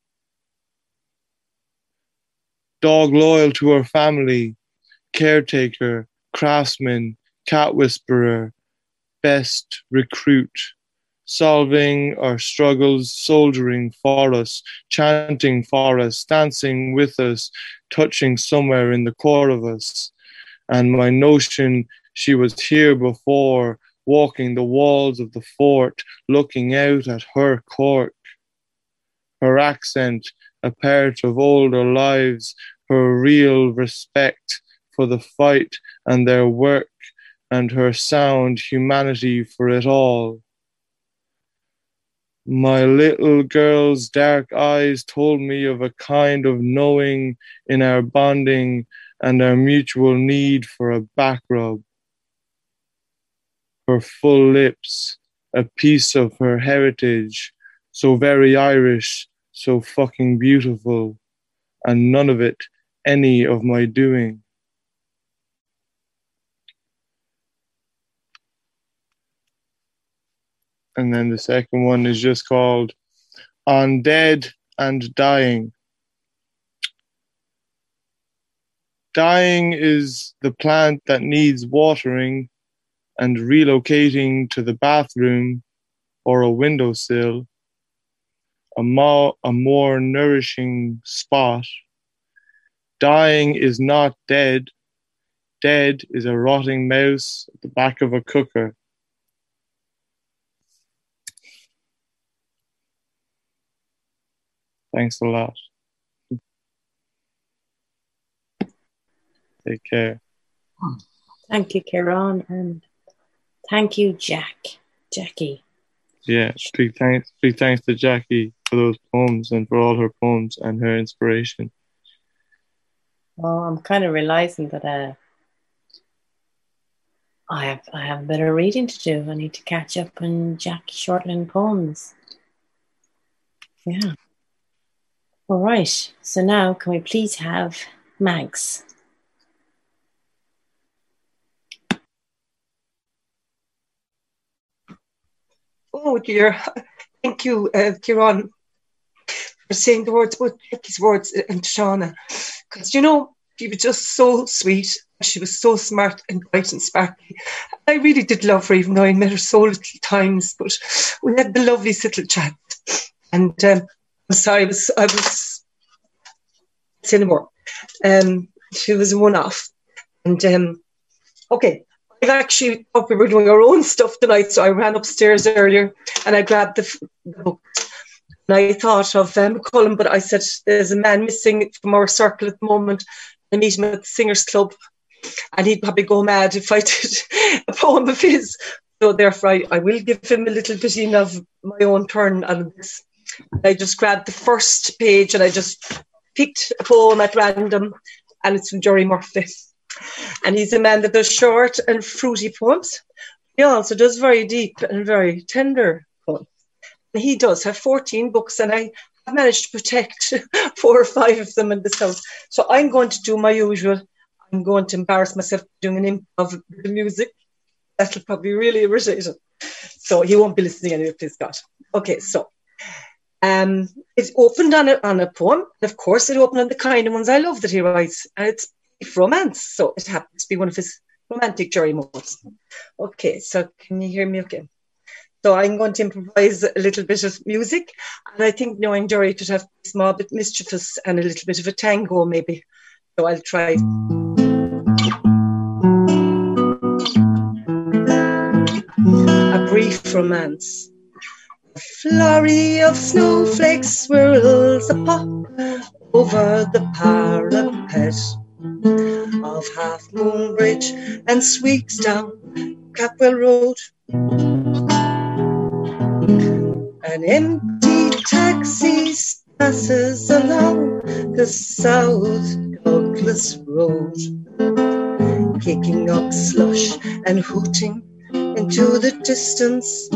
Dog loyal to her family, caretaker, craftsman, cat whisperer, best recruit, solving our struggles, soldiering for us, chanting for us, dancing with us, touching somewhere in the core of us. And my notion she was here before, walking the walls of the fort, looking out at her court. Her accent, a part of older lives, her real respect for the fight and their work, and her sound humanity for it all. My little girl's dark eyes told me of a kind of knowing in our bonding and our mutual need for a back rub. her full lips, a piece of her heritage, so very Irish, so fucking beautiful, and none of it any of my doing. And then the second one is just called On Dead and Dying. Dying is the plant that needs watering and relocating to the bathroom or a windowsill, a more nourishing spot. Dying is not dead. Dead is a rotting mouse at the back of a cooker. Thanks a lot. Take care. Thank you, Kieran, and thank you, Jackie. Yeah, big thanks to Jackie for those poems and for all her poems and her inspiration. Oh, I'm kind of realizing that I have a bit of reading to do. I need to catch up on Jackie Shortland poems. Yeah. All right. So now, can we please have Mags? Oh dear, thank you, Kieran, for saying the words, both Jackie's words and Shauna. Because, you know, she was just so sweet. She was so smart and bright and sparkly. I really did love her, even though I met her so little times. But we had the loveliest little chat. And I'm sorry, I was saying more. She was a one-off. And okay. I've actually thought we were doing our own stuff tonight, so I ran upstairs earlier and I grabbed the book. And I thought of Colin, but I said, there's a man missing from our circle at the moment. I meet him at the Singers Club, and he'd probably go mad if I did a poem of his. So therefore, I will give him a little bit of my own turn on this. I just grabbed the first page and I just picked a poem at random, and it's from Jerry Murphy. And he's a man that does short and fruity poems. He also does very deep and very tender poems. And he does have 14 books, and I have managed to protect 4 or 5 of them in this house. So I'm going to do my usual. I'm going to embarrass myself doing an improv of the music. That'll probably really irritate him. So he won't be listening anyway, please God. Okay, so it opened on a poem. And of course, it opened on the kind of ones I love that he writes. And it's romance, so it happens to be one of his romantic Jerry modes. Okay, so can you hear me okay? So I'm going to improvise a little bit of music, and I think knowing Jerry could have a small bit mischievous and a little bit of a tango maybe. So I'll try. A brief romance. A flurry of snowflakes swirls a pop over the parapet of Half Moon Bridge and sweeps down Capwell Road. An empty taxi passes along the South Douglas Road, kicking up slush and hooting into the distance.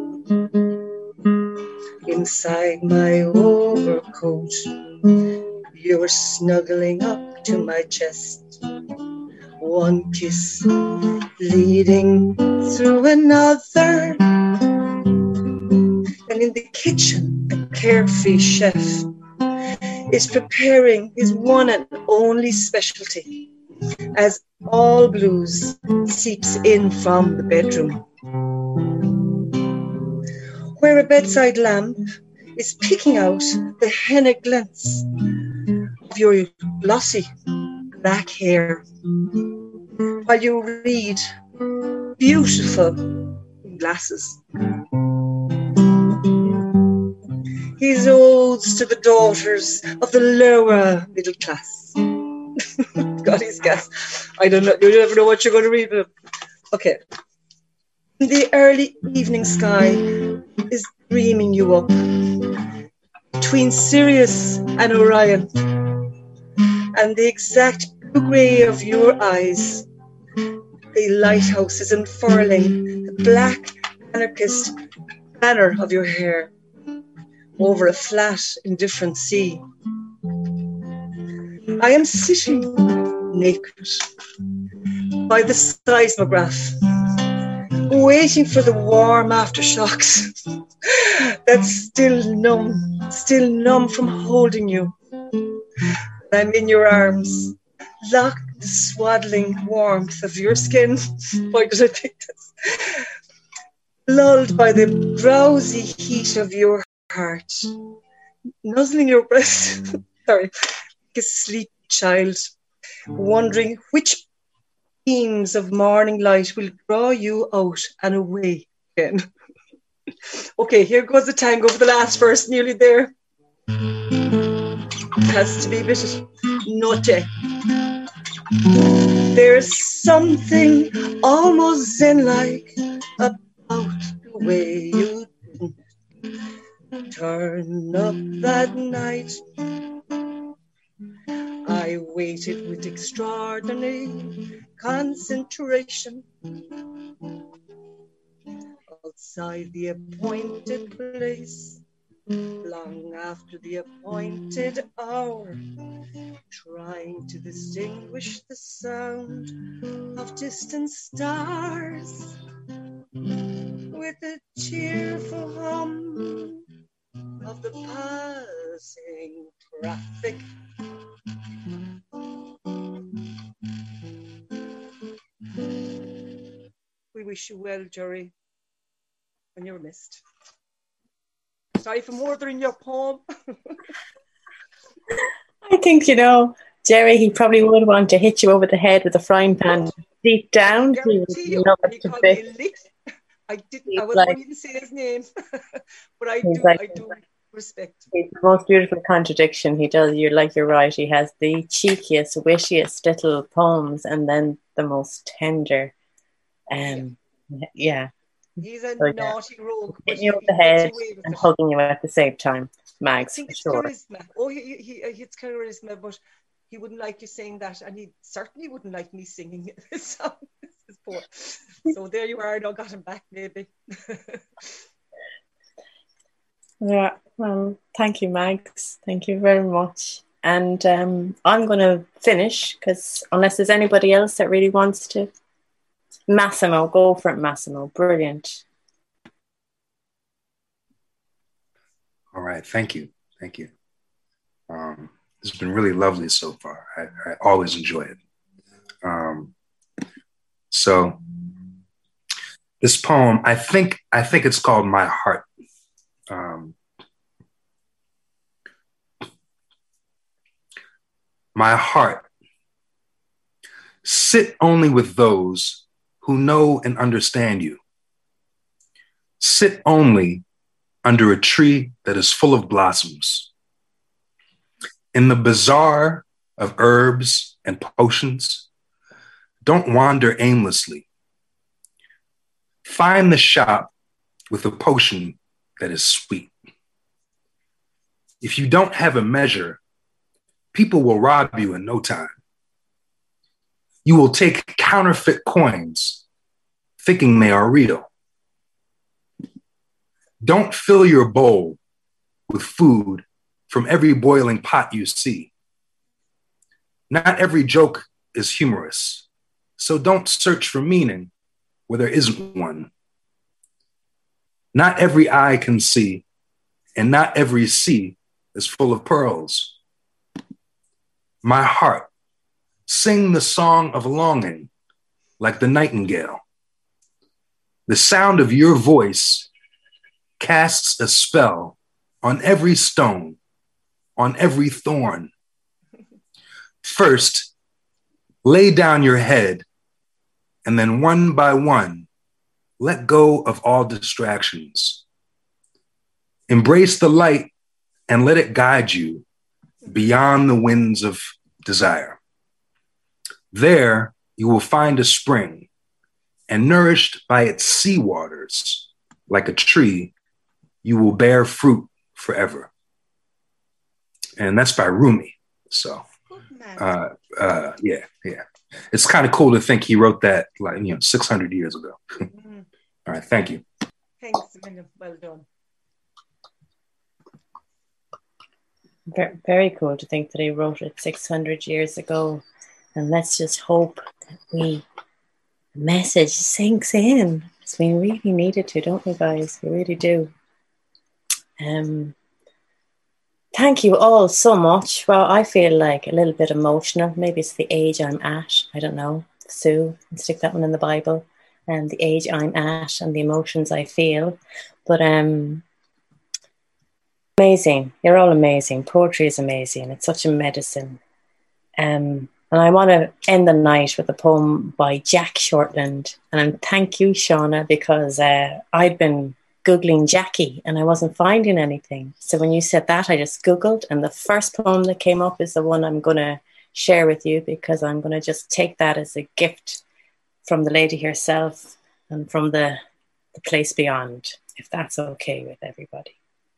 Inside my overcoat, you're snuggling up to my chest, one kiss leading through another. And in the kitchen, a carefree chef is preparing his one and only specialty as all blues seeps in from the bedroom, where a bedside lamp is picking out the henna glints of your glossy black hair while you read beautiful glasses. His odes to the daughters of the lower middle class. God, he's gas. I don't know. You never know what you're going to read. But okay. The early evening sky is dreaming you up between Sirius and Orion, and the exact blue grey of your eyes. The lighthouse is unfurling the black anarchist banner of your hair over a flat, indifferent sea. I am sitting naked by the seismograph, waiting for the warm aftershocks that's still numb from holding you. I'm in your arms, locked in the swaddling warmth of your skin. Why did I think this? Lulled by the drowsy heat of your heart, nuzzling your breast. Sorry, like a sleepy child, wondering which beams of morning light will draw you out and away again. Okay, here goes the tango for the last verse, nearly there. It has to be a bit naughty. There's something almost zen-like about the way you turn up that night. I waited with extraordinary concentration outside the appointed place, long after the appointed hour, trying to distinguish the sound of distant stars with a cheerful hum of the passing traffic. We wish you well, Jerry, when you're missed. Sorry for murdering your poem. I think, Jerry, he probably would want to hit you over the head with a frying pan deep down. He would love it to bits. I wouldn't even say his name, but I do respect. He's the most beautiful contradiction. He does. You're right. He has the cheekiest, wittiest little poems, and then the most tender. Yeah. He's a naughty rogue. Hitting you over the head and hugging you at the same time, Mags, for sure. Charisma. Oh, it's charisma, but he wouldn't like you saying that, and he certainly wouldn't like me singing his song. So there you are. I got him back, maybe. Yeah. Well, thank you, Mags. Thank you very much. And I'm going to finish because unless there's anybody else that really wants to. Massimo, go for it, Massimo. Brilliant. All right, thank you. This has been really lovely so far. I always enjoy it. So this poem, I think it's called My Heart. My heart, sit only with those who know and understand you. Sit only under a tree that is full of blossoms. In the bazaar of herbs and potions, don't wander aimlessly. Find the shop with a potion that is sweet. If you don't have a measure, people will rob you in no time. You will take counterfeit coins, thinking they are real. Don't fill your bowl with food from every boiling pot you see. Not every joke is humorous, so don't search for meaning where there isn't one. Not every eye can see, and not every sea is full of pearls. My heart, sing the song of longing like the nightingale. The sound of your voice casts a spell on every stone, on every thorn. First, lay down your head, and then one by one, let go of all distractions. Embrace the light and let it guide you beyond the winds of desire. There, you will find a spring, and nourished by its sea waters, like a tree, you will bear fruit forever. And that's by Rumi. So, yeah. It's kind of cool to think he wrote that 600 years ago. All right, thank you. Thanks a million. Well done. Very cool to think that he wrote it 600 years ago. And let's just hope that the message sinks in. Because we really need it to, don't we, guys? We really do. Thank you all so much. Well, I feel like a little bit emotional. Maybe it's the age I'm at. I don't know. Sue, stick that one in the Bible. And the age I'm at and the emotions I feel. But amazing. You're all amazing. Poetry is amazing. It's such a medicine. And I want to end the night with a poem by Jack Shortland. And thank you, Shauna, because I'd been Googling Jackie and I wasn't finding anything. So when you said that, I just Googled, and the first poem that came up is the one I'm going to share with you, because I'm going to just take that as a gift from the lady herself and from the place beyond, if that's okay with everybody.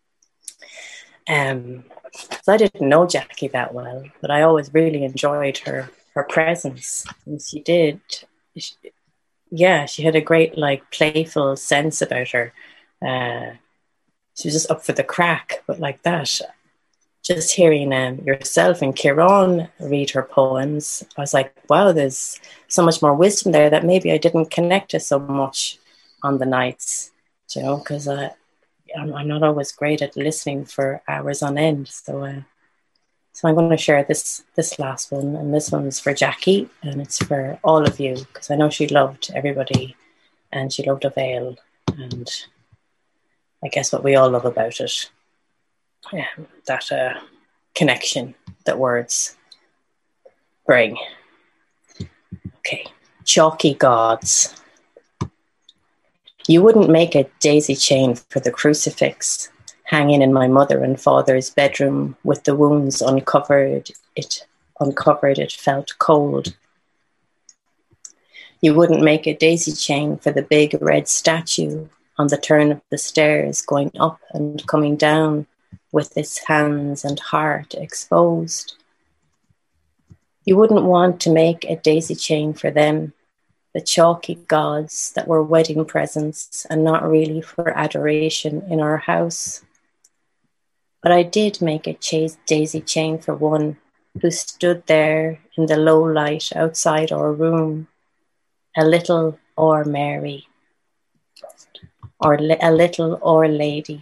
So I didn't know Jackie that well, but I always really enjoyed her presence. And she did. She had a great, like, playful sense about her. She was just up for the crack, but like that, just hearing yourself and Kieran read her poems, I was like, wow, there's so much more wisdom there that maybe I didn't connect to so much on the nights, you know, because I'm not always great at listening for hours on end. So I'm going to share this last one, and this one's for Jackie, and it's for all of you, because I know she loved everybody and she loved Avail, and I guess what we all love about it, that connection that words bring. Okay, chalky gods. You wouldn't make a daisy chain for the crucifix hanging in my mother and father's bedroom with the wounds uncovered. It felt cold. You wouldn't make a daisy chain for the big red statue on the turn of the stairs, going up and coming down with its hands and heart exposed. You wouldn't want to make a daisy chain for them, the chalky gods that were wedding presents and not really for adoration in our house. But I did make a daisy chain for one who stood there in the low light outside our room, a little or Mary, or a little or lady.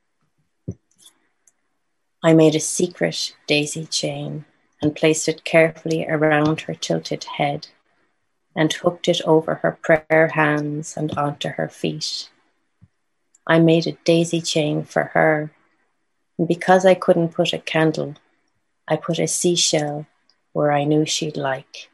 I made a secret daisy chain and placed it carefully around her tilted head and hooked it over her prayer hands and onto her feet. I made a daisy chain for her, and because I couldn't put a candle, I put a seashell where I knew she'd like.